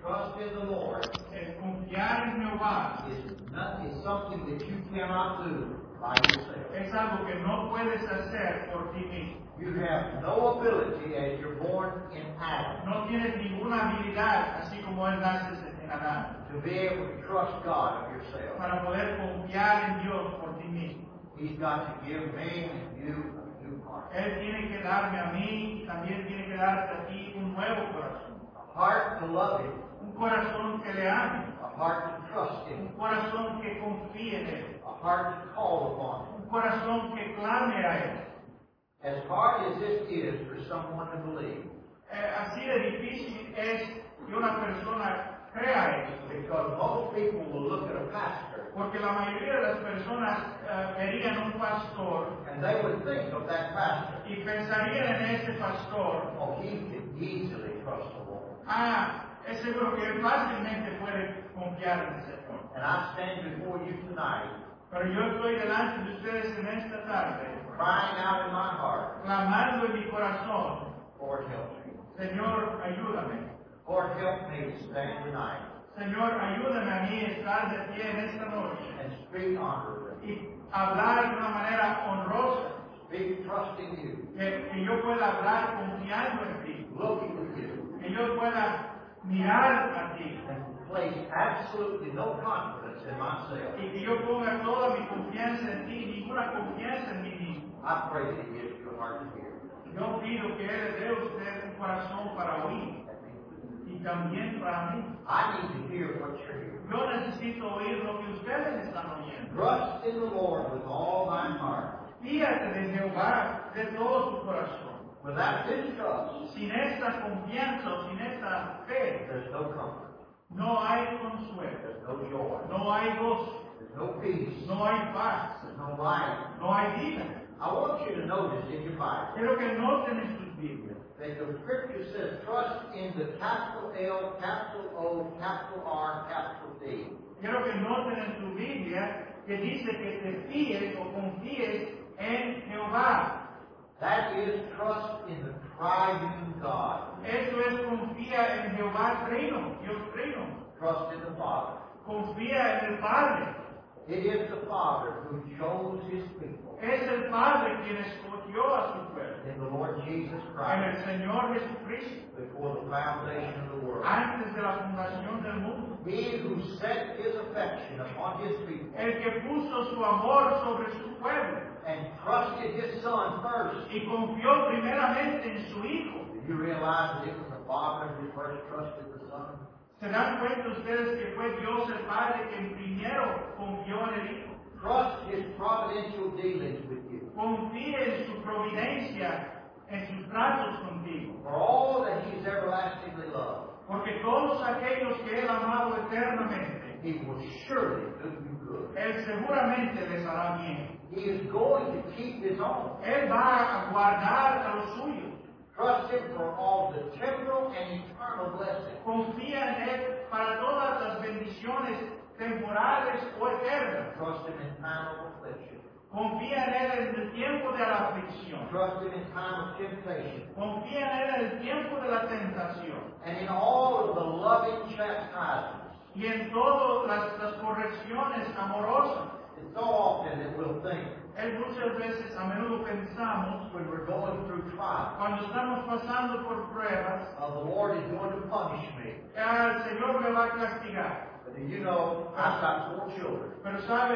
trust in the Lord El confiar en Jehová is something that you cannot do by yourself. es algo que no puedes hacer por ti mismo. You have no ability as you're born in Adam No tienes ninguna habilidad, así como él nace en Adán, to be able to trust God of yourself. para poder confiar en Dios por ti mismo. He's got to give me and you a new heart. Él tiene que darme a mí, también tiene que darte a ti un nuevo corazón. A heart to love Him. Un corazón que le ame, A heart to trust Him. un corazón que confíe en Él, A heart to call upon Him. un corazón que clame a Él. As hard as this is for someone to believe, Así de difícil es que una persona crea esto, because most people will look at a pastor porque la mayoría de las personas verían un pastor and they would think of that pastor, y pensarían en ese pastor, oh, he could easily trust the Lord. es seguro que él fácilmente puede confiar en el Señor. And I stand before you tonight, Pero yo estoy delante de ustedes en esta tarde, crying out in my heart, clamando en mi corazón, Lord, help me. Señor, ayúdame. Lord, help me to stand tonight Señor, ayúdame a mí a estar de pie en esta noche and speak honorably, y hablar de una manera honrosa, speak trusting you, que yo pueda hablar confiando en ti, looking to you, que yo pueda mirar a ti and place absolutely no confidence in myself. y que yo ponga toda mi confianza en ti, ninguna confianza en mí mismo. I pray that He gives you a heart to hear. Yo pido que Él le dé a usted un corazón para oír y también para mí. I need to hear what you're hearing. Yo necesito oír lo que ustedes están oyendo. Trust in the Lord with all thine heart. Fíjate de Jehová de todo tu corazón. Without this trust, Sin esta confianza o sin esta fe, there's no comfort, no hay consuelo, there's no joy, no hay gozo, there's no peace, no hay paz, there's no life. no hay vida. I want you to notice in your Bible Quiero que noten en sus Biblias that the Scripture says trust in the capital L, capital O, capital R, capital D. Quiero que noten en su Biblia que dice que te fíes o confíes en Jehová. That is trust in the triune God. Eso es confía en Jehová Trino, Dios Trino. Trust in the Father. Confía en el Padre. It is the Father who chose His people Es el Padre quien escogió a su pueblo. in the Lord Jesus En Christ el Señor Jesucristo. before the foundation of the world. Antes de la fundación del mundo. He who set His affection upon His people El que puso su amor sobre su pueblo and trusted His Son first. y confió primeramente en su Hijo. Do you realize that it was the Father who first trusted the Son? ¿Se dan cuenta ustedes que fue Dios el Padre quien primero confió en el Hijo? Trust His providential dealings with you. Confíe en su providencia, en sus tratos contigo. For all that He's everlastingly loved, Porque todos aquellos que Él ha amado eternamente, He will surely do you good. Él seguramente les hará bien. He is going to keep His own. Él va a guardar a los suyos. Trust Him for all the temporal and eternal blessings. Confía en Él para todas las bendiciones temporales o eternas. Trust Him in time of affliction. Confía en Él en el tiempo de la aflicción. Trust Him in time of temptation. Confía en Él en el tiempo de la tentación. And in all of the loving chastisements. Y en todas las correcciones amorosas. It's so often that we'll think, Él muchas veces, a menudo pensamos, when we're going through trials, cuando estamos pasando por pruebas, the Lord is going to punish me. el Señor me va a castigar. But do you know, I've got 4 children. Pero sabe,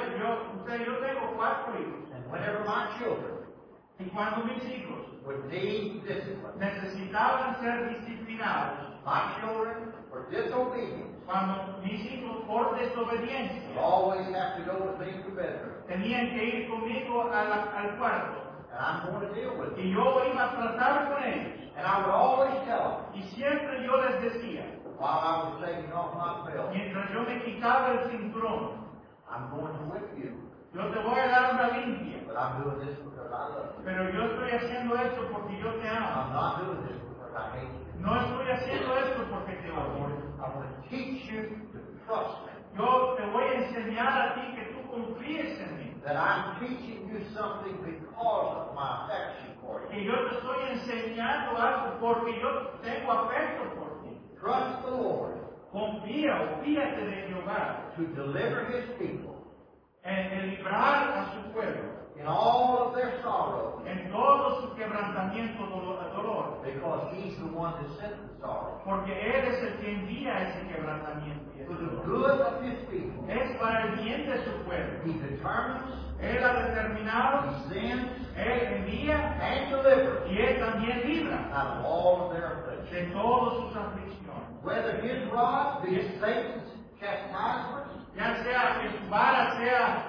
yo tengo 4 hijos. And whenever my children Y cuando mis hijos would need discipline, necesitaban ser disciplinados, my children for disobedience cuando mis hijos por would desobediencia always have to go with me to the bedroom. tenían que ir conmigo al cuarto, And I'm going to deal with it. y yo iba a tratar con ellos, And I would always tell them, y siempre yo les decía, while I was taking off my belt, mientras yo me quitaba el cinturón, I'm going to whip you. yo te voy a dar una limpia, But I'm doing this because I love you. pero yo estoy haciendo esto porque yo te amo. I'm not doing this because I hate you. No estoy haciendo esto porque te odio. I want to teach you to trust me. Yo te voy a enseñar a ti que tú confíes en mí. That I'm teaching you something because of my affection for you. Que yo te estoy enseñando algo porque yo tengo afecto por ti. Trust the Lord confía o fíate de Jehová to deliver his people en librar a su pueblo in all of their sorrow, en todo su quebrantamiento, dolor, because he's the one that sent the sorrow. porque Él es el que envía ese quebrantamiento y ese For the dolor. good of his people, Es para el bien de su pueblo. he determines, Él ha determinado, he sends, Él envía and delivers y Él también libra out of all of their affliction. de todas sus aflicciones. Whether his rod be Satan's chastisement, Ya sea que su vara sea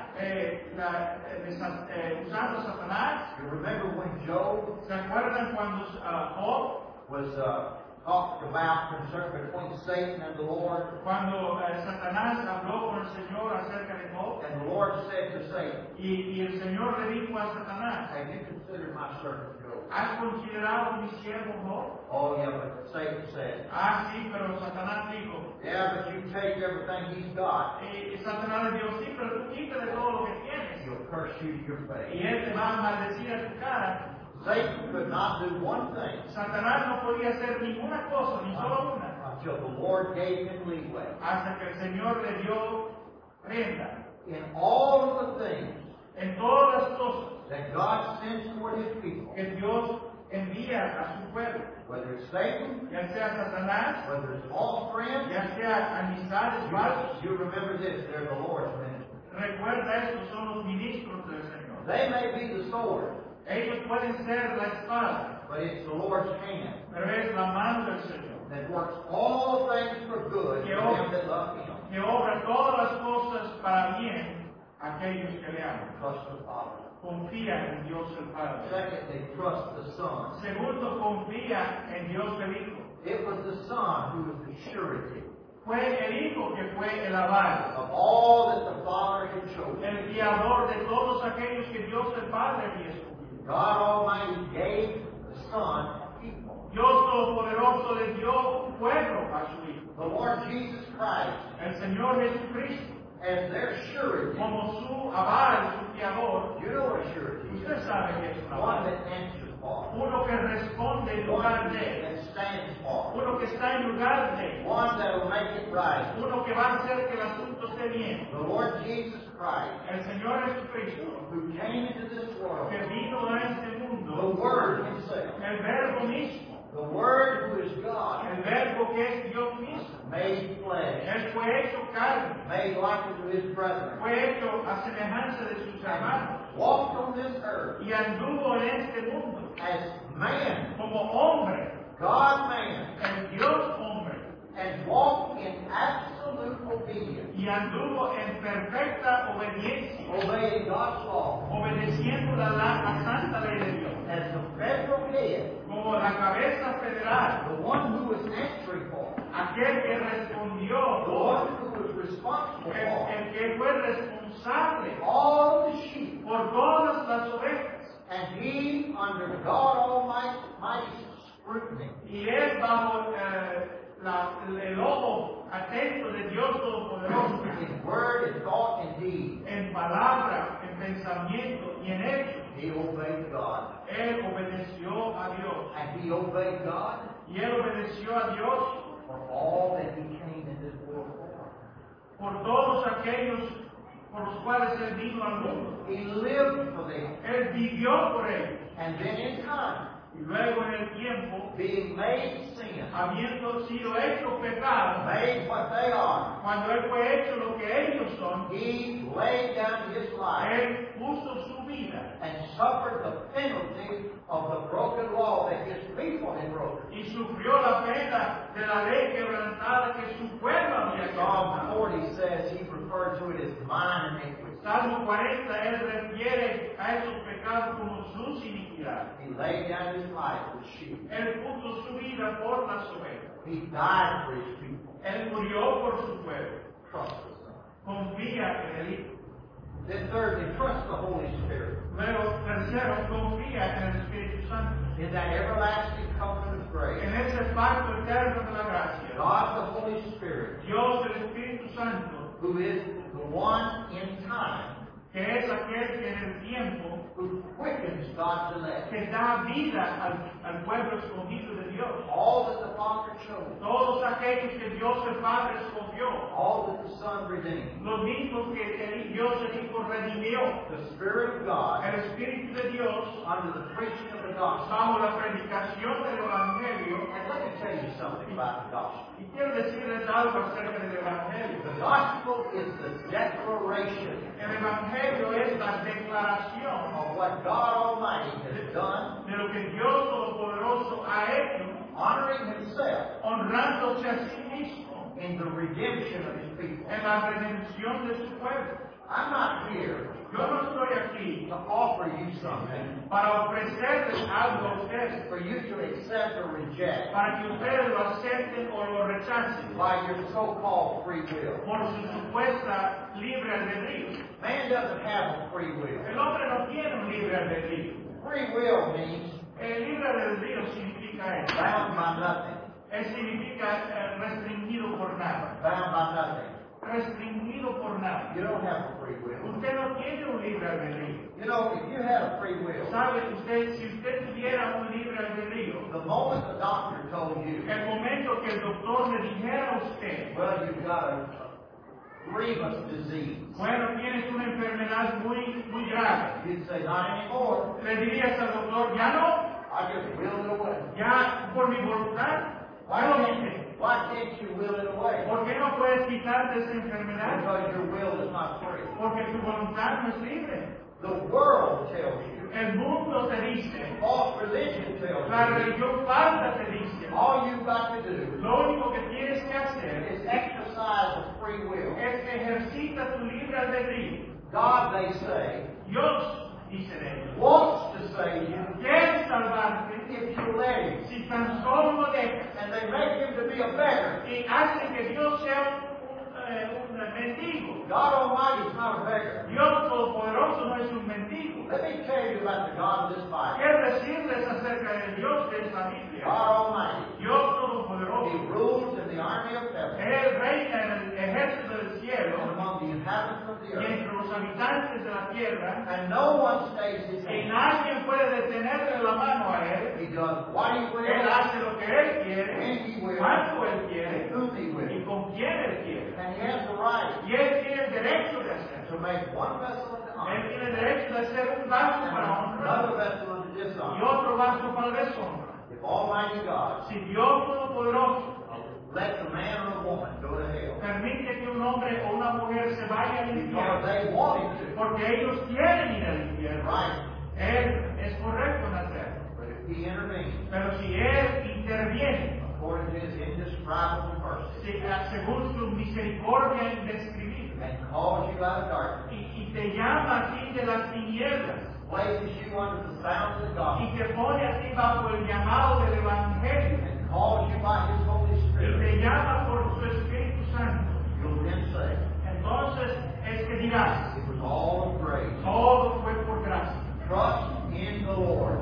usando a Satanás. you remember when Job ¿Se acuerdan cuando Job, was talked about concern between Satan and the Lord, cuando Satanás habló con el Señor acerca de Job? and the Lord said to Satan, Y el Señor le dijo a Satanás, have you considered my servant Job? ¿has considerado mi siervo Job? Oh yeah, but Satan said, Ah, sí, pero Satanás dijo, yeah, but you take everything he's got, y Satanás le dijo, sí, pero tú quítale todo lo que tienes. he'll curse you to your Y face. Él te va a maldecir a tu cara. Satan could not do one thing Satanás no podía hacer ninguna cosa, ni solo una, until the Lord gave him leeway. hasta que el Señor le dio prenda. In all of the things En todas las cosas that God sends toward his people, que Dios envía a su pueblo, whether it's Satan, ya sea Satanás, whether it's false friends, ya sea amistades falsas, you remember this, they're the Lord's ministry. recuerda esto, son los ministros del Señor. They may be the sword, Ellos pueden ser la espada, but it's the Lord's hand pero es la mano del Señor that works all things for good to them that love him. que obra todas las cosas para bien a aquellos que le aman. Trust the Father. Confía en Dios el Padre. Secondly, trust the Son. Segundo, confía en Dios el Hijo. It was the Son who was the surety Fue el Hijo que fue el aval, of all that the Father had chosen. el guiador de todos aquellos que Dios el Padre había escogido. God Almighty gave the Son a people. Dios Todopoderoso le dio un pueblo a su Hijo. The Lord Jesus Christ El Señor Jesucristo, as their surety. como su aval, su guiador. You know what a surety is? Usted sabe que es un One aval. that answers for. Uno que responde en One lugar de. that stands for. Uno que está en lugar de. One that will make it right. Uno que va a hacer que el asunto esté bien. The Lord Jesus Christ, El Señor Jesucristo, who came into this world, que vino a este the mundo, Word Himself, el Verbo mismo, the Word who is God, el Verbo que es Dios mismo, made flesh, Él fue hecho carne, made like unto His brethren, fue hecho a semejanza de sus hermanos, and walked on this earth y anduvo en este mundo as man, como hombre, God man, el Dios hombre, and walked in absolute obedience, y anduvo en perfecta obediencia, obeying God's law, obedeciendo la santa ley de Dios, as the federal head, como la cabeza federal, the one who was answering for, aquel que respondió the por, one who was responsible for el que fue responsable all the sheep, por todas las ovejas, and he under God Almighty's scrutiny, y él bajo el ojo atento de Dios Todopoderoso, in word and thought and deed, en palabra, en pensamiento y en hecho, he obeyed God. él obedeció a Dios, And he obeyed God y él obedeció a Dios for all that he came in this world for. por todos aquellos por los cuales él vino al mundo. He lived for them. Él vivió por ellos, And then in time, y luego en el tiempo, being made sin, habiendo sido hecho pecado, made what they are, cuando él fue hecho lo que ellos son, he laid down his life él puso su vida and suffered the penalty of the broken law that his people had broken. y sufrió la pena de la ley quebrantada que su pueblo había Psalm quebrantado. 40 says he referred to it as mine iniquity. Salmo 40, él refiere a esos pecados como sus iniquidades. He laid down his life for sheep. Él puso su vida por las ovejas. He died for his people. Él murió por su pueblo. Trust the Son. Confía en el Hijo. Then thirdly, trust the Holy Spirit. Luego, tercero, confía en el Espíritu Santo. In that everlasting covenant of grace, En ese pacto eterno de la gracia. God the Holy Spirit, Dios, el Espíritu Santo, who is the one in time, que que es aquel que en el tiempo who quickens God's elect. que da vida al pueblo escogido de Dios. All that the Father chose, Todos aquellos que Dios el Padre escogió, all that the Son redeemed. los mismos que Dios el Hijo redimió, The Spirit of God, el Espíritu de Dios, under the preaching of the gospel. bajo la predicación del Evangelio. And let me tell you something about the gospel. Y quiero decirles algo acerca del Evangelio. The gospel is the declaration El Evangelio es la declaración of what God Almighty has done, de lo que Dios Todopoderoso ha hecho, honoring Himself honrándose a sí mismo in the redemption of His people. en la redención de su pueblo. I'm not here Yo no estoy aquí to offer you something para ofrecerles algo a ustedes, for you to accept or reject para que ustedes lo acepten o lo rechacen by your so-called free will. por su supuesta libre albedrío. Man doesn't have a free will. El hombre no tiene un libre albedrío. Free will means El libre albedrío significa eso. bound by nothing, Significa restringido por nada. bound by nothing. Restringido por nada. You don't have a free will. Usted no tiene un libre albedrío. You know, if you had a free will, ¿Sabe usted, si usted tuviera un libre albedrío, the moment the doctor told you, el momento que el doctor le dijera a usted, well, you've got a grievous disease, bueno, tienes una enfermedad muy grave, you'd say, not anymore. le dirías al doctor, ya no, I just willed it away. ya por mi voluntad, ya lo dije. Why can't you will it away? ¿Por qué no puedes quitarte esa enfermedad? Because your will is not free. Porque tu voluntad no es libre. The world tells you, El mundo te dice, false religion tells la you, religión falsa te dice, all you've got to do lo único que tienes que hacer is exercise the free will. es que ejercita tu libre albedrío. God, they say, Dios, dicen ellos, wants to save you quiere salvarte if you let Him. si tan solo lo dejas. And they make Him to be a beggar. Y hace que Dios sea un mendigo. God Almighty is not a beggar. Dios Todopoderoso no es un mendigo. Let me tell you about the God of this Bible. Quiero decirles acerca del Dios de esta Biblia. God Almighty. Dios He Todopoderoso. rules in the army of heaven Él reina en el ejército del and cielo among the inhabitants of the y earth. entre los habitantes de la tierra. And no one stays His Y hand. nadie puede detenerle la mano a Él. He does what He Él will, hace lo que Él when quiere, He will, cuando Él and quiere whom He y will. con quién Él quiere. And He has the right Y Él tiene el derecho de hacerlo. to make one vessel unto Él honor tiene el derecho de hacer un vaso and para honra another vessel unto y dishonor. otro vaso para deshonra. If Almighty God Si Dios Todopoderoso let the man or the woman go to hell permite que un hombre o una mujer se vaya al because infierno, they wanted to, porque ellos quieren ir al infierno, right? Él es correcto en hacerlo. But if He intervenes Pero si Él interviene, according to His indescribable mercy según su misericordia indescribible, and calls you out of darkness, y te llama a ti de las tinieblas, places you under the sound of the gospel, y te pone a ti bajo el llamado del Evangelio, and calls you by His Holy y Spirit, te llama por su Espíritu Santo, you'll then say, entonces es que dirás, it was all of grace. todo fue por gracia. Trust in the Lord.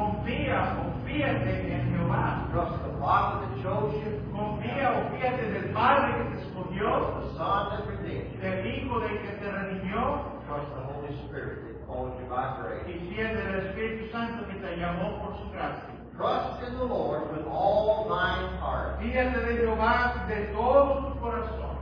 Confíate en Jehová. Trust the Father that chose you, Fíjate del Padre que te escogió, the Son that redeemed you. del Hijo del que te redimió, Trust the Holy Spirit that called you by grace. y fíjate del Espíritu Santo que te llamó por su gracia. Trust in the Lord with all thine heart. Fíjate de Jehová de todo tu corazón.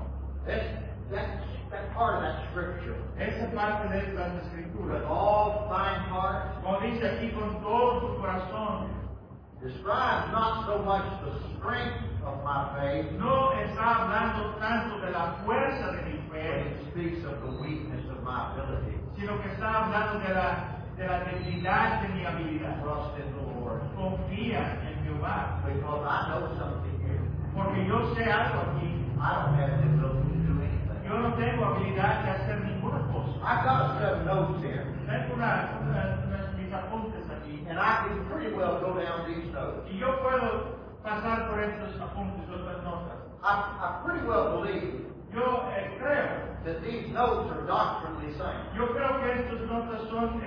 That part of that scripture, Esa parte de estas with escrituras, all thine heart, como dice aquí, con todo tu corazón, describes not so much the strength of my faith, no está hablando tanto de la fuerza de mi but fe, it speaks of the weakness of my ability. sino que está hablando de la debilidad de mi habilidad. Trust in the Lord. Confía en Jehová, Because I know something here. porque yo sé algo aquí. I don't have the ability to do anything. Yo no tengo habilidad de hacer ninguna cosa. I've got 7 notes here, Tengo mis apuntes aquí, and I can pretty well go down these notes. y yo puedo pasar por estos apuntes, estas notas. I pretty well believe Yo creo, that these notes are doctrinally sound. yo creo que estas notas son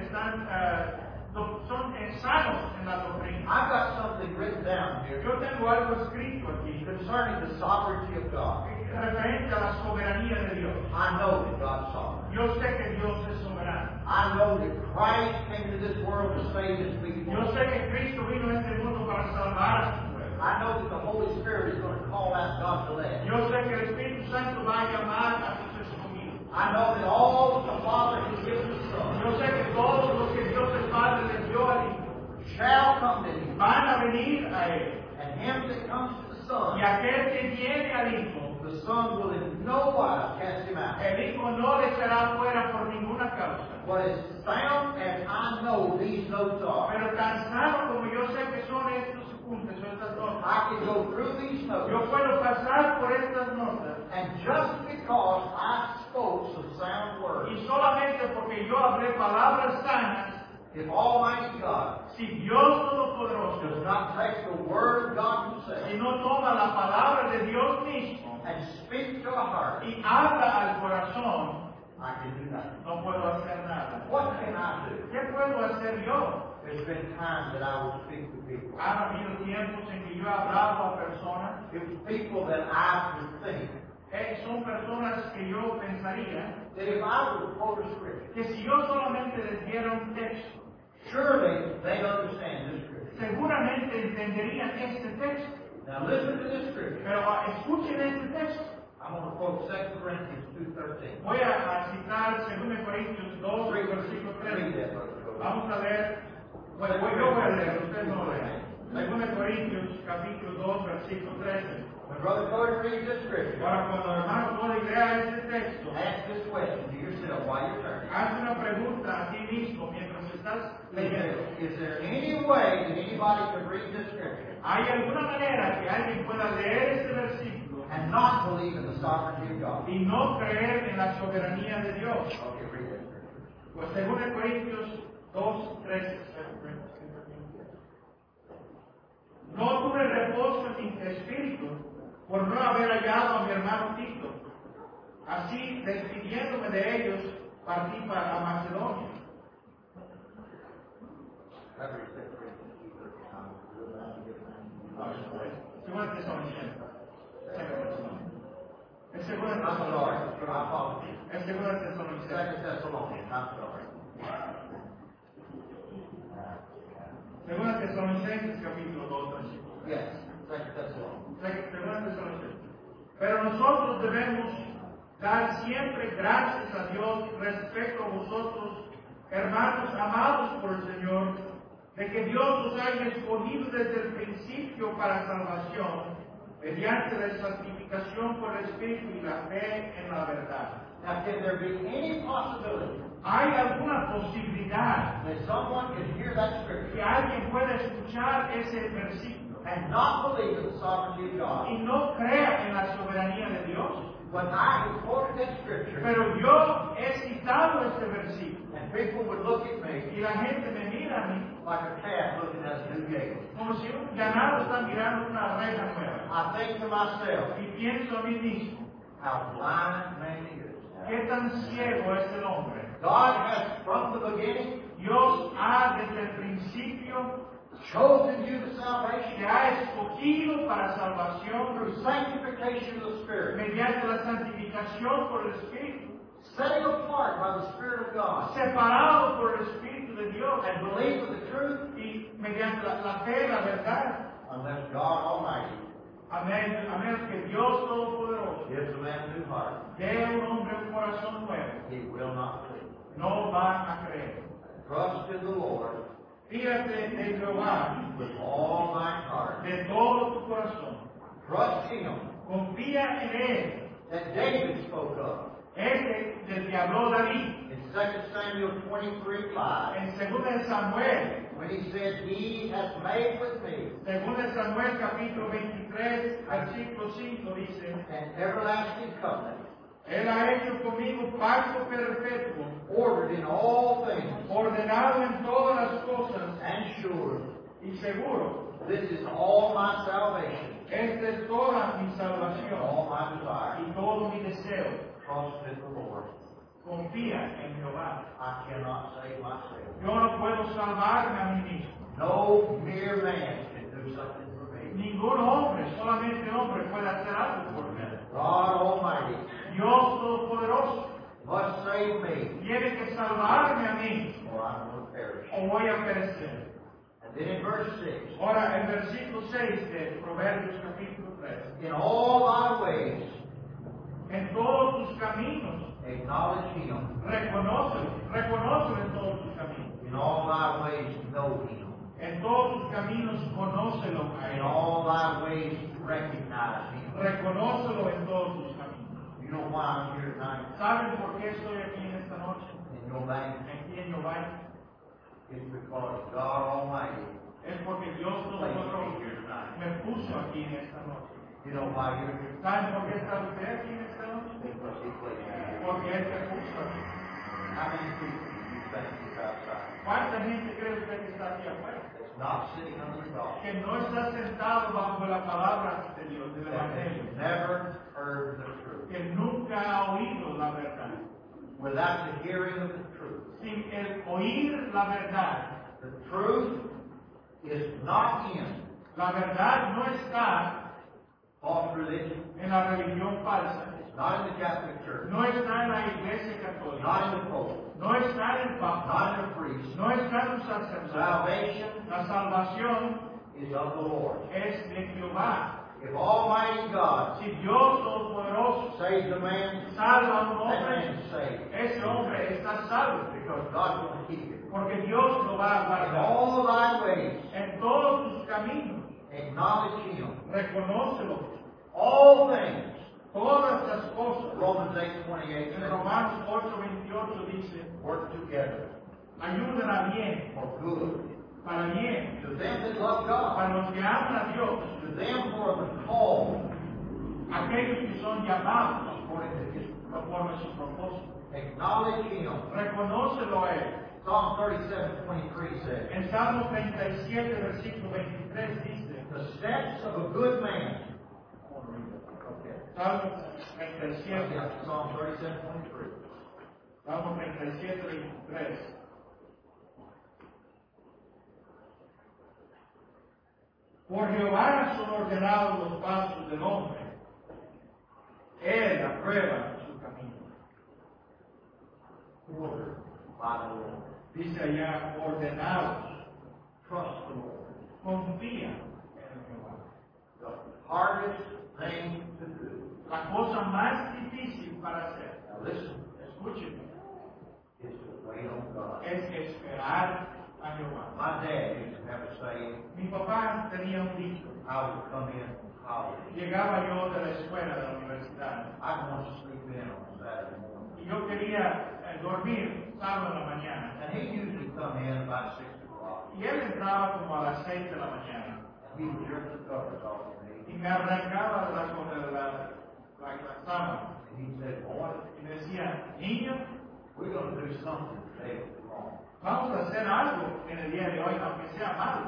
sanos en la doctrina. I've got something written down here Yo tengo algo escrito aquí concerning the sovereignty of God. referente a la soberanía de Dios. I know that God's sovereign. Yo sé que Dios es soberano. I know that Christ came to this world to save His people. Yo sé que Cristo vino a este mundo para salvar a su pueblo. I know that the Holy Spirit is going to call out God's elect. Yo sé que el Espíritu Santo va a llamar a sus escogidos. I know that all that the Father has given the Son Yo sé que todo lo que Dios el Padre le dio al Hijo shall come to Him. van a venir a Él. And him that comes to the Y Son, aquel que viene al Hijo, the Son will in no wise cast him out. el Hijo no le será fuera por ninguna causa. But as sound as I know these notes are, Pero tan sano como yo sé que son estos puntos, estas notas, I can go through these notes, yo puedo pasar por estas notas and just because I spoke some sound words, y solamente porque yo hablé palabras sanas, if Almighty God si Dios Todopoderoso, does not take the Word of God si Himself no toma la palabra de Dios mismo and speak to a heart, y habla al corazón, I can do nothing. no puedo hacer nada. What can I do? ¿Qué puedo hacer yo? There's been times that I would speak to people. Han habido tiempos en que yo he hablado a personas, It was people that I would think son personas que yo pensaría that if I were to quote a scripture, que si yo solamente les diera un texto, surely they understand this scripture. seguramente entenderían este texto. Now listen to this scripture. Pero escuchen este texto. I'm going to quote 2 Corinthians 2:13. Voy a citar 2 Corintios 2, versículo 3. Read that, Brother Cody. Vamos a leer. Bueno, yo voy a leer, usted no lee. 2 Corintios capítulo 2, versículo 13. When Brother Cody reads this scripture, Ahora, cuando el hermano Cody lea este texto, ask this question to yourself while you're turning. haz una pregunta a ti mismo mientras estás leyendo. Is there any way that anybody could read this scripture ¿Hay alguna manera que alguien pueda leer este versículo and not believe in the sovereignty of God? y no creer en la soberanía de Dios? Okay, read that scripture. Pues 2 Corintios 2, 13. No tuve reposo en mi espíritu por no haber hallado a mi hermano Tito. Así, despidiéndome de ellos, partí para Macedonia. Segunda Tesalonicenses. Es Segunda I'm sorry. Tesalonicenses. My apologies. Es Segunda Tesalonicenses. 2 Thessalonians. I'm sorry. Segunda Tesalonicenses capítulo 2, versículo. Yes, 2 Thessalonians. Segunda Tesalonicenses. Pero nosotros debemos dar siempre gracias a Dios respecto a vosotros, hermanos amados por el Señor, de que Dios os haya escogido desde el principio para salvación, mediante la santificación por el Espíritu y la fe en la verdad. Now, can there be any possibility ¿Hay alguna posibilidad that someone can hear that que scripture alguien pueda escuchar ese versículo and not believe in the sovereignty of God? y no crea en la soberanía de Dios? When I have quoted that scripture, Pero yo he citado este versículo and people would look at me y la gente me mira a mí like a cat looking at a new gate, como si un ganado está mirando una reja nueva. I think to myself, Y pienso a mí mismo, how blind man he is. ¿qué tan ciego es el hombre? God has, from the beginning, Dios ha desde el principio chosen you to te salvation ha escogido para salvación through sanctification of the Spirit, mediante la santificación por el Espíritu, setting apart by the Spirit of God, separado por el Espíritu de Dios and believe in the truth, y mediante la fe, la verdad, unless God Almighty a menos que Dios Todopoderoso gives a man a new heart, dé a un hombre un corazón nuevo, he will not believe. no van a creer. Trust in the Lord Fíjate en Jehová with all thine heart. de todo tu corazón. Trust Him Confía en Él. that David spoke of Ese del que habló David in 2 Samuel 23:5, en 2 Samuel. when he said, He has made with me 2 Samuel capítulo 23, versículo 5 dice, an everlasting covenant, Él ha hecho conmigo pacto perpetuo, ordered in all things, ordenado en todas las cosas and sure. y seguro. This is all my salvation, Esta es toda mi and salvación all my desire. y todo mi deseo. Trust in the Lord. Confía en Jehová. I cannot save myself. Yo no puedo salvarme a mí mismo. No mere man can do something for me. Ningún hombre, solamente hombre puede hacer algo por mí. God Todopoderoso must save me, tiene que salvarme a mí or I'm going to perish. o voy a perecer. And then in verse 6, Ahora, el versículo 6 de Proverbios capítulo 3. in all thy ways En todos tus caminos, acknowledge him, reconócelo en todos tus caminos. in all thy ways know him, En todos tus caminos, conócelo a in Él. all thy ways recognize him. Reconócelo en todos tus caminos. You know why I'm here tonight ¿Saben por qué estoy aquí en esta noche? in your bank? Aquí en Yovai. It's because God Almighty Es porque Dios placed me Todopoderoso here tonight. me puso aquí en esta noche. You know why you're here? ¿Saben por qué está usted aquí en esta noche? Because he placed me here. Porque Él me puso aquí. How many people do you think is outside? ¿Cuánta gente cree usted que está aquí afuera? That's not sitting under the gospel. Que no está sentado bajo la palabra de Dios, del That has Evangelio. never heard the truth. Que nunca ha oído la verdad. Without the hearing of the truth. Sin el oír la verdad. The truth is not in La verdad no está false religion. en la religión falsa. It's not in the Catholic Church. No está en la iglesia católica. Not in the Pope. No está en el Papa. Not in the priest. No está en un sacerdote. Salvation La salvación is of the Lord. es de Jehová. If Almighty God Si Dios Todopoderoso saves a man, salva a un that hombre, man is saved. ese hombre está salvo. Because God will keep him. Porque Dios lo va a In guardar. all thy ways, En todos tus caminos, acknowledge him. reconócelo. All things. Todas las cosas. Romans 8:28 En says, Romanos 8:28 dice, work together ayuden a bien, for good. para bien, To them that love God. para los que aman a Dios, To them who are the called aquellos que son llamados according to his conforme a su propósito. Acknowledge him. Reconócelo a Él. Psalm 37:23 says, En Salmo 37, versículo 23 dice, the steps of a good man. Okay. Salmo 37, Yeah, Psalm 37:23. Salmo 37, 23. Por Jehová son ordenados los pasos del hombre. Él aprueba su camino. Ordered by the Lord. Dice allá, ordenados. Trust the Lord. Confía en Jehová. The hardest thing to do. La cosa más difícil para hacer, Now listen, escúcheme, is to wait on God. es esperar a Jehová. My dad used to have a saying, Mi papá tenía un dicho. I would come in from college. Llegaba yo de la escuela, de la universidad, I'd want to sleep in on Saturday morning. y yo quería dormir sábado en la mañana. And he usually come in about 6 o'clock. Y él entraba como a las 6 de la mañana. He would jerk the covers off of me. Y me arrancaba de la sábana. And he said, boy, Y me decía, niño, we're going to do something today that's wrong. vamos a hacer algo en el día de hoy, aunque sea malo.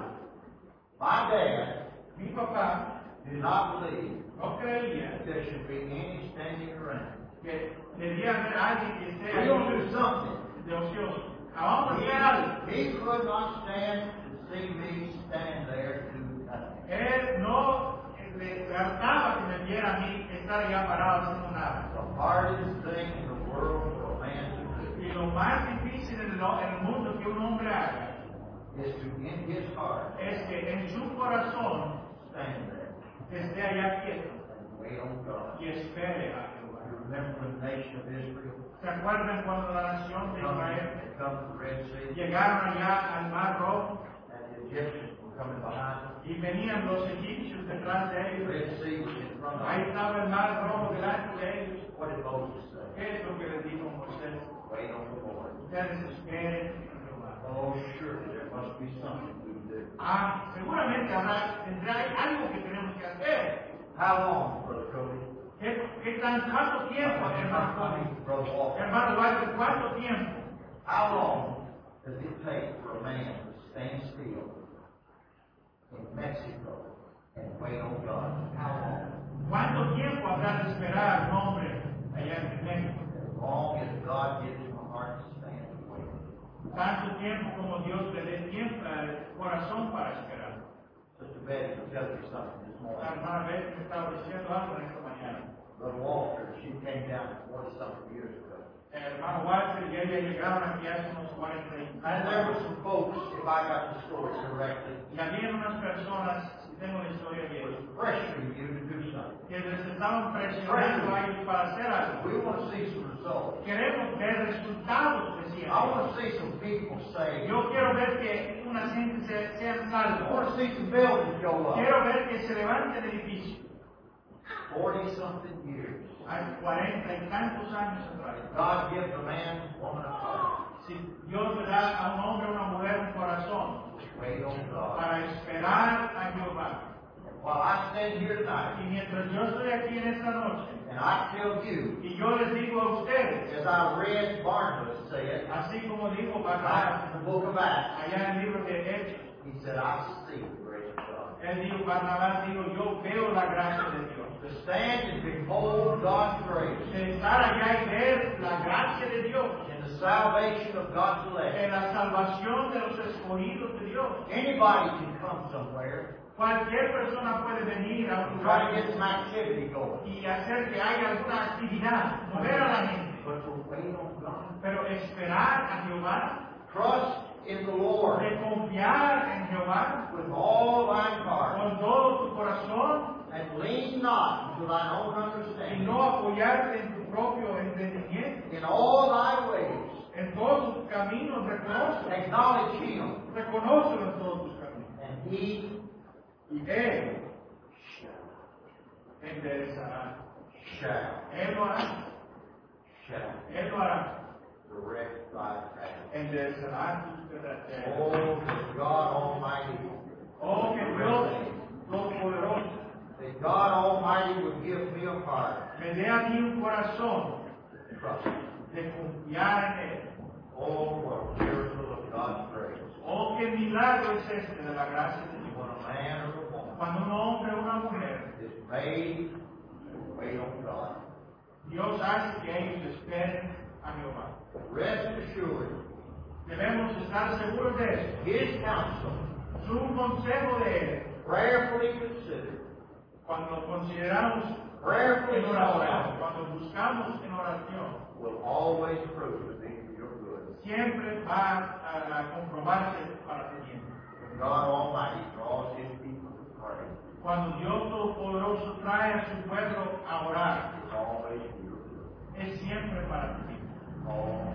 My dad Mi papá did not believe no creía that there should be any standing around. que debía haber alguien que esté We're ahí going to do something. de ocioso. Vamos a hacer algo. He could not stand to see me stand there to do nothing. Él no le hartaba que me viera a mí estar allá parado haciendo nada. The hardest thing in the world for a man to do Y lo más difícil en el mundo que un hombre haga is to, in his heart, es que en su corazón stand there esté allá quieto and wait on God. y espere a Jehová. You remember when the nation of Israel ¿Se acuerdan cuando la nación de Israel come to the Red Sea llegaron allá al Mar Rojo and the Egyptians were coming behind them? y venían los egipcios detrás de The ellos? Red Sea was in front of Ahí them. estaba el Mar Rojo delante de ellos. What did Moses say? ¿Qué es lo que les dijo Moisés? Wait on the Lord. Ustedes esperen en Jehová. Oh, surely there must be something we can do. Seguramente tendrá algo que tenemos que hacer. How long, Brother Cody? ¿Cuánto tiempo, hermano Cody? Brother Walker. Hermano Walter, ¿cuánto tiempo? How long does it take for a man to stand still in Mexico and wait on God? How long? ¿Cuánto tiempo habrá de esperar un hombre allá en México? As long as God gives him a heart to stand and wait. Tanto tiempo como Dios le dé tiempo, corazón para esperar. Sister Betty will tell you something this La morning. hermana Betty me estaba diciendo algo en esta mañana. Brother Walter, she came down arrived 40-something years ago. El hermano Walter y ella llegaron aquí hace unos 40 And there were años. some folks, if I got the story correctly, Y había unas personas, si tengo la historia that bien, was pressuring you to do something. que les estaban presionando a ellos para hacer algo. We want to see some results. Queremos ver resultados, I decían. want to see some people saved. Yo quiero ver que una gente sean I salvos. want to see some buildings go up. Quiero ver que se levante el edificio. 40-something years. Hay 40 y tantos años atrás. God gives a man, woman, a heart. Si Dios le da a un hombre o una mujer un corazón Wait on God. para esperar a Jehová. While I stand here tonight, Y mientras yo estoy aquí en esta noche, and I tell you, y yo les digo a ustedes, as I read Barnabas say it, así como dijo back Barnabás in the book of Acts, allá en el libro de Hechos, he said, I see the grace of God. él dijo, Barnabás dijo, yo veo la gracia de Dios. To stand and behold God's grace De estar allá y ver la gracia de Dios, in the salvation of God's elect. en la salvación de los escogidos de Dios. Anybody can come somewhere, Cualquier persona puede venir a un try to lugar get some activity going, y hacer que haya alguna actividad, mover a la gente, but to wait on God. pero esperar a Jehová, Trust in the Lord de confiar en Jehová with all thine heart, con todo tu corazón and lean not to thine own y understanding. no apoyarte en tu propio entendimiento. In all thy ways, En todos tus caminos reconócelo, acknowledge him, reconócelo en todos tus caminos. and he Y Él enderezará. shall, Él lo hará. Él lo hará. direct thy path. Enderezará tus carreteras. Oh, that God Almighty, Oh, que Dios Todopoderoso that God Almighty would give me a heart me dé a mí un corazón to trust Him. de confiar en Él. Oh, what a miracle of God's grace. Oh, qué milagro es este de la gracia de Dios. When a man or a woman Cuando un hombre o una mujer, is made to wait on God, Dios hace que ellos esperen a Jehová. rest assured, Debemos estar seguros de eso. His counsel, Su consejo de Él, prayerfully considered, cuando consideramos prayerfully en oración, sought, cuando buscamos en oración, will always prove to be for your good. siempre va a comprobarse para tu bien. When God Almighty draws His people to pray, Cuando Dios Todopoderoso trae a su pueblo a orar, it's always for your good. es siempre para tu bien. Oh,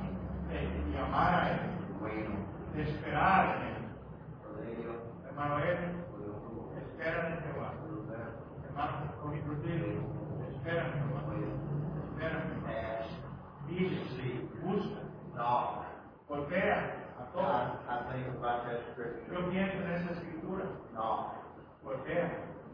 De llamar a Él, wait on de esperar en Él. Him. Hermano Él, Will espera en Jehová. there. Hermano Rodrigo, espera en Jehová. Espera en Jehová. Ask, Dile, seek, busca, knock. golpea a todos. I think about that scripture. Yo pienso en esa escritura. Knock. Golpea.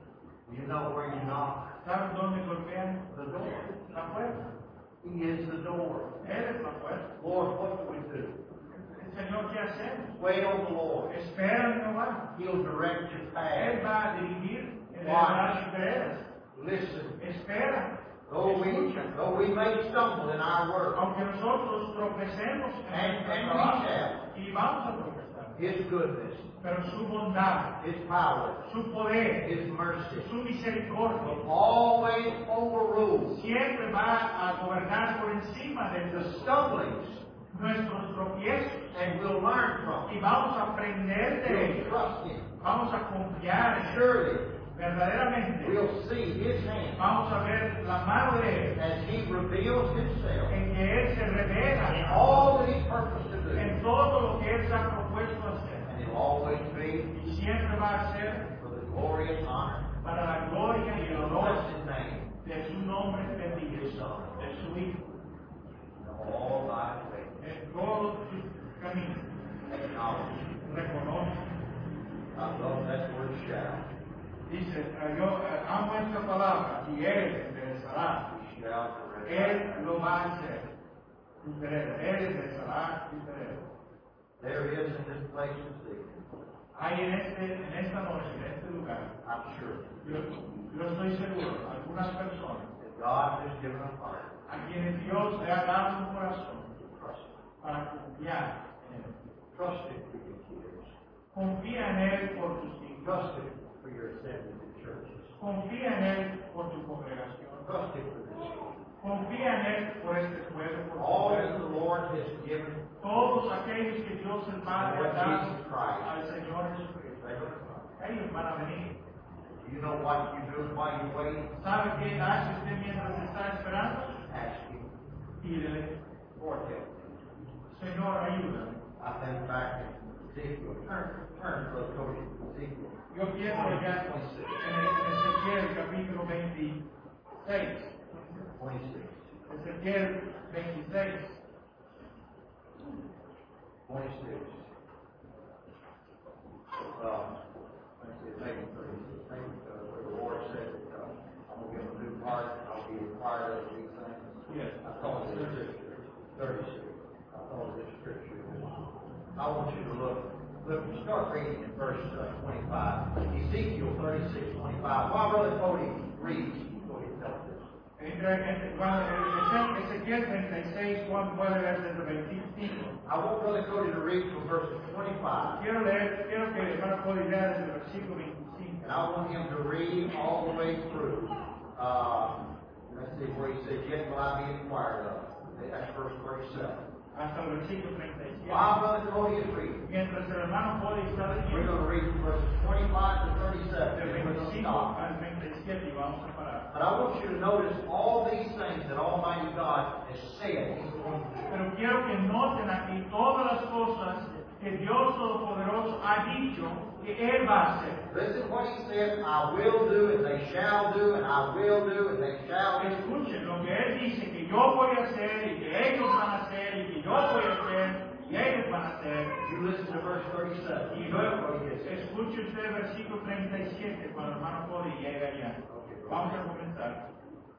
You know where you knock? ¿Sabes dónde golpean? The door. La puerta. He is the door. Él es la puerta. Lord, what do we do? El Señor, ¿qué hacemos? Wait on the Lord. Espera en Jehová. He'll direct your Él path. va a dirigir en las veredas. Listen. Espera. Though we may stumble in our work, Aunque nosotros tropecemos en And nuestro we trabajo, shall. y vamos a tropezar, His goodness, pero su bondad, His power, su poder, His mercy su misericordia, will always overrule siempre va a gobernar por encima de the stumblings, nuestros tropiezos and we'll learn from y it. vamos a aprender de We'll ellos. trust Him. Vamos a confiar en él. Surely, Verdaderamente we'll see His hand vamos a ver la mano de él as He reveals Himself en que él se in revela all that He purposed to do. en todo lo que él se ha propuesto hacer. And it'll always be Y siempre va a ser for the glory and honor para la gloria y el of the honor blessed name de su nombre bendito, de su Hijo, in all thy ways. en todos sus caminos. Acknowledge. Reconoce. I love that word shall. Dice, yo amo esta palabra y él enderezará. He shall direct. Él lo va a hacer. Tus veredas. Él enderezará tus veredas. There is in this place this evening, Hay en esta noche, en este lugar, I'm sure, yo estoy seguro, algunas personas that God has given a heart a quienes Dios le ha dado un corazón to trust Him. para confiar en Él. Trust Him for your kids. Confía en Él por tus hijos. Trust Him for your assembly churches. Confía en Él por tu congregación. Trust Him for this city. Confía en Él por este pueblo, por All tu that pueblo. the Lord has given, Todos aquellos que Dios el Padre Lord ha dado Jesus Christ. al Señor Jesucristo. they will come. Ellos van a venir. Do you know what you do while you wait? ¿Sabe qué hace usted mientras está esperando? Ask Him. Pídele, Lord, help me. Señor, ayúdame. I think back in Ezekiel. Turn Brother Cody to Ezekiel. Yo pienso ya en Ezequiel capítulo 26. 26. Ezequiel 26. 26. Let's see, maybe 36. Maybe where the Lord said that I'm going to give him a new heart. I'll be required of these things. Yes. I thought of this scripture. 36. I thought of this scripture. I want you to look. Start reading in verse 25. Ezekiel 36, 25. While Brother Cody reads, go ahead and tell us this. Ezequiel 36, Juan puede ver desde 25. I want Brother Cody to read from verse 25. Quiero que el hermano Cody lea desde el versículo 25. And I want him to read all the way through. Let's see where he says, yet will I be inquired of. That's verse 37. Hasta el versículo 37. While Brother Cody is reading, Mientras el hermano Cody está we're leyendo going to read from verses 25 to 37. del And we're going to 25 stop. al 27 y vamos a parar. But I want you to notice all these things that Almighty God has said He's going to do. Pero quiero que noten aquí todas las cosas que Dios Todopoderoso ha dicho que Él va a hacer. Listen what He said, I will do, and they shall do, and I will do, and they shall do. Escuchen lo que Él dice que yo voy a hacer y que ellos van a hacer y que yo voy a hacer y ellos van a hacer. You listen to verse 37. Y luego escuche usted el versículo 37 cuando el hermano Cody llega allá. Vamos a comenzar.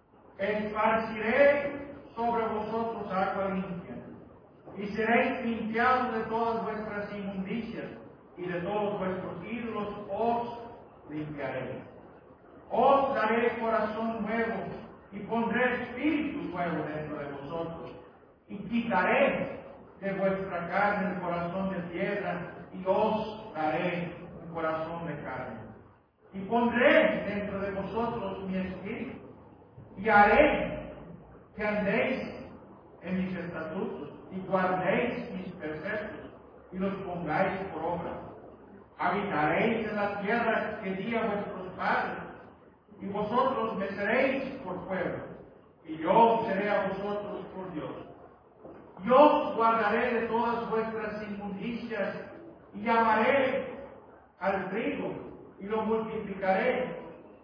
Esparciré sobre vosotros agua limpia, y seréis limpiados de todas vuestras inmundicias, y de todos vuestros ídolos os limpiaré. Os daré corazón nuevo, y pondré espíritu nuevo dentro de vosotros, y quitaré de vuestra carne el corazón de piedra, y os daré un corazón de carne. Y pondré dentro de vosotros mi espíritu, y haré que andéis en mis estatutos, y guardéis mis preceptos, y los pongáis por obra. Habitaréis en la tierra que di a vuestros padres, y vosotros me seréis por pueblo, y yo seré a vosotros por Dios. Yo os guardaré de todas vuestras inmundicias, y llamaré al trigo, y lo multiplicaré,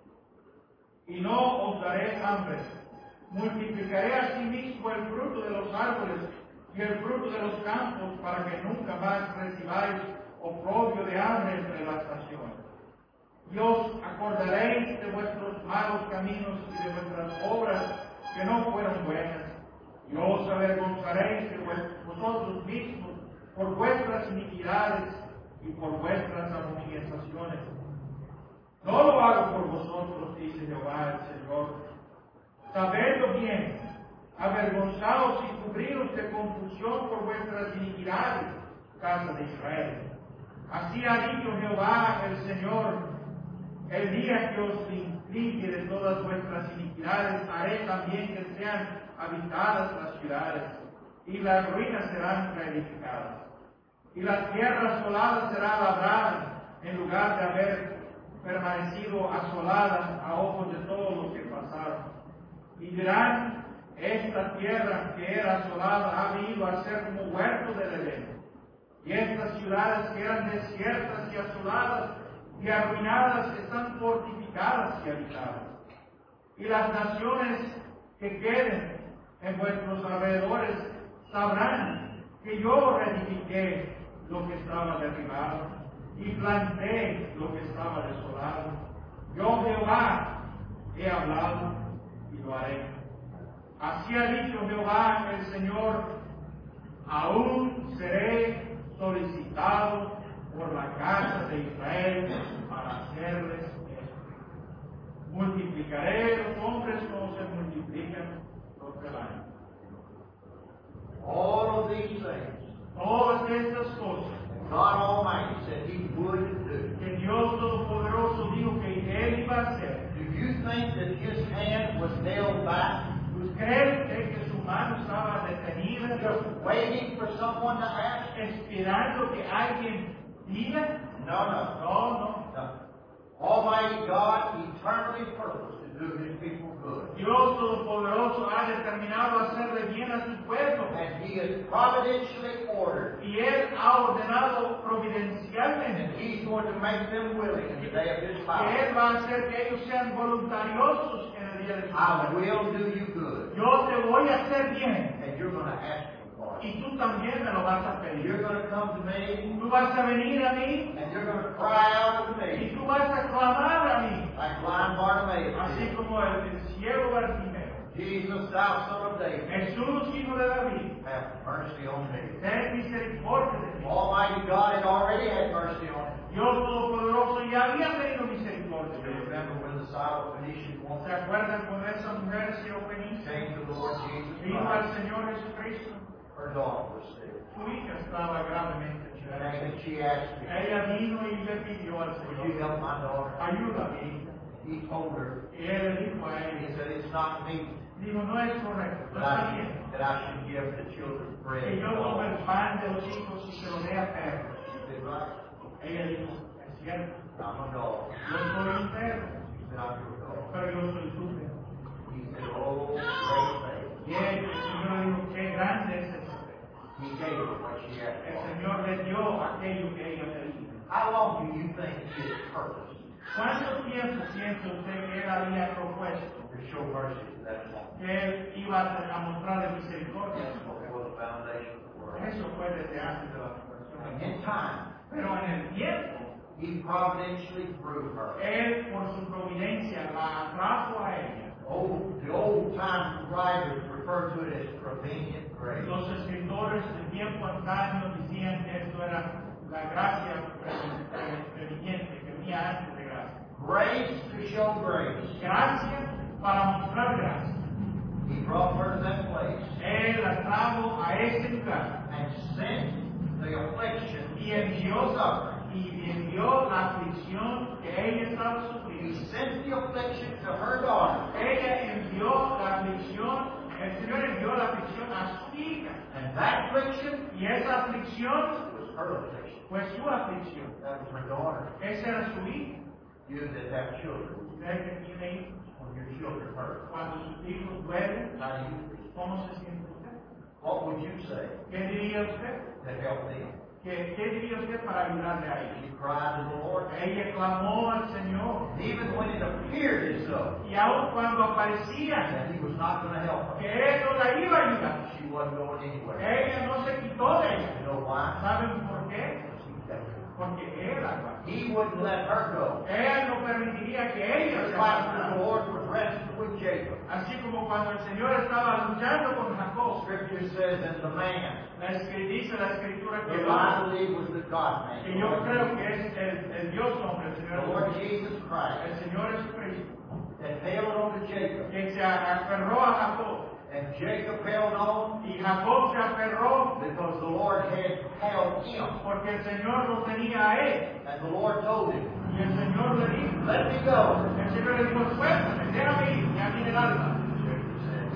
y no os daré hambre. Multiplicaré asimismo el fruto de los árboles y el fruto de los campos, para que nunca más recibáis oprobio de hambre entre las naciones. Y os acordaréis de vuestros malos caminos y de vuestras obras que no fueron buenas. Y os avergonzaréis de vosotros mismos por vuestras iniquidades y por vuestras abominaciones. No lo hago por vosotros, dice Jehová el Señor. Sabedlo bien, avergonzaos y cubridos de confusión por vuestras iniquidades, casa de Israel. Así ha dicho Jehová el Señor: el día que os limpie de todas vuestras iniquidades, haré también que sean habitadas las ciudades, y las ruinas serán reedificadas. Y la tierra asolada será labrada, en lugar de haber permanecido asolada a ojos de todos los que pasaron. Y dirán: esta tierra que era asolada ha venido a ser como huerto del Edén. Y estas ciudades que eran desiertas y asoladas y arruinadas están fortificadas y habitadas. Y las naciones que queden en vuestros alrededores sabrán que yo reedifiqué lo que estaba derribado y planté lo que estaba desolado. Yo Jehová he hablado y lo haré. Así ha dicho Jehová el Señor: aún seré solicitado por la casa de Israel para hacerles esto. Multiplicaré los hombres como se multiplican los rebaños. All of these things Todas estas cosas God Almighty said He would do. que Dios Todopoderoso dijo que Él iba a hacer. Do you think that His hand was nailed back? ¿Crees viven just waiting for someone to ask? esperando que alguien diga? No. No. Almighty God eternally purposed to do His people good. Dios Todopoderoso ha determinado hacerle bien a su pueblo. And He has providentially ordered. Y Él ha ordenado providencialmente He's going to make them willing in the day of His que power. Él va a hacer que ellos sean voluntariosos en el día de su I muerte. will do you good. Yo te voy a hacer bien And you're going to ask me for it. y tú también me lo vas a pedir. You're going to come to me Tú vas a venir a mí and you're going to cry out to y me tú vas a clamar a mí, like blind Bartimaeus así did. como el ciego Bartimeo. Jesus, thou son of David, Jesús, hijo de David, have mercy on me. ten misericordia de mí. Almighty God had already had mercy on him. Dios Todopoderoso ya había tenido misericordia de You él. remember when the Syrophoenician ¿Se woman acuerdan cuando esa mujer sirofenicia came to the Lord Jesus vino al Christ? Señor Jesucristo? Her daughter was sick. Su hija estaba gravemente enferma. And she asked me, Ella vino y le pidió al would you Señor, help my daughter? ayuda a mi hija. He told her, Y él le dijo a he ella, said, it's not me dijo, no es correcto, no that está bien. I should give the children bread. Que yo tome el pan de los hijos y se lo dé a perros. She said, right, Ella dijo, es cierto, I'm a dog. yo soy un perro, She said, I'm your dog. pero yo soy tu perro. He said, oh, great faith. Y el Señor le dijo, qué grande es ese perro. He gave her what she asked El for. Señor le dio aquello que ella pedía. How long do you think his purpose ¿Cuánto tiempo piensa usted que él había propuesto to show mercy to that woman que él iba a mostrarle misericordia? before the foundation of the world? Eso fue desde antes de la And fundación. in time, Pero en el tiempo, he providentially drew her. él por su providencia la atrajo a ella. The old time writers refer to it as prevenient grace. Los escritores del tiempo antaño decían que esto era la gracia preveniente, que venía antes de gracia. Grace to show grace. Gracia para mostrar gracia. He brought her to that place Él la trajo a ese lugar and sent the affliction y that she was envió, suffering. y envió la aflicción que ella estaba He sufriendo. sent the affliction to her daughter. Ella envió la aflicción, el Señor envió la aflicción a su hija. And that affliction Y esa aflicción was her affliction. fue su aflicción. That was her daughter. Esa era su hija. You that have children, Usted que tiene hijos, when your children hurt, cuando sus hijos duelen, how do you feel? ¿cómo se siente usted? What would you say ¿Qué diría usted? to help them? ¿Qué diría usted para ayudarle a ella? She cried to the Lord. Ella clamó al Señor. Even when it appeared as though Y aun cuando aparecía that he was not going to help que her, Él no la iba a ayudar, she wasn't going anywhere. ella no se quitó de ella. You know why? ¿Saben por qué? Because he kept her. Porque Él la guardó. He wouldn't let her go. Él no permitiría que ella Just se like the apartara. Lord was wrestling with Jacob. Así como cuando el Señor estaba luchando con Jacob. Scripture says, and the man Dice la Escritura que who I believe was the God man, yo creo que es el Dios hombre, el the Señor, Lord Jesus el Christ, Señor Jesucristo, that held on to Jacob. que se aferró a Jacob. And Jacob held on Y Jacob se aferró because the Lord had held him. porque el Señor lo tenía a él. And the Lord told him, Y el Señor le dijo, let me go. el Señor le dijo, suéltame, déjame ir, ya viene el alma. Scripture says,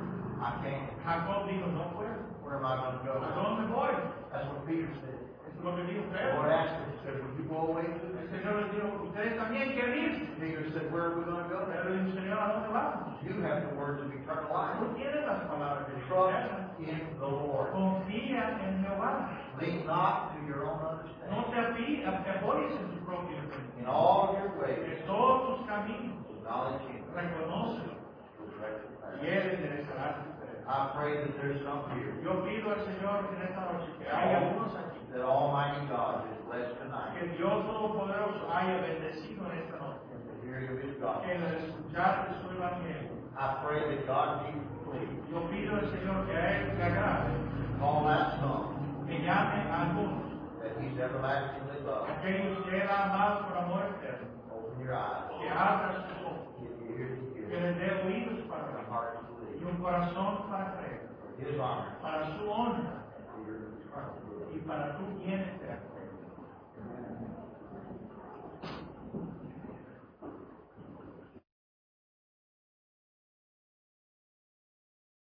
I can't. Jacob dijo, no puedo. Where am I going to ¿A go? dónde voy? That's what Peter said. Eso es lo que dijo The Pedro. Lord asked him, he said, will you go away too? El Señor le dijo, ustedes también quieren ir. Peter said, where are we going to go? Pedro le dijo, Señor, ¿a dónde vamos? You have the words of eternal life. Tú tienes las palabras de Trust Dios. in the Lord. Confía en Jehová. Lean not to your own No understanding. te apoyes en tu propio entendimiento. In all your ways, En todos tus caminos, acknowledge him. reconócelo You'll direct your path. y Él enderezará tus veredas. I pray that there's some here Yo pido al Señor en esta noche que haya algunos aquí, that Almighty God is blessed tonight que Dios Todopoderoso haya bendecido en esta noche, in the hearing of his gospel. que al escuchar de su evangelio. I pray that God be pleased. Yo pido al Señor que a Él le agrade, Call that some que llame a algunos, that he's everlastingly loved. aquellos que Él ha amado por amor eterno, Open your eyes. que abra sus ojos, Give your ears to que hear. les dé oídos para And a oír heart to y believe. un corazón para creer, For his honor. para su honra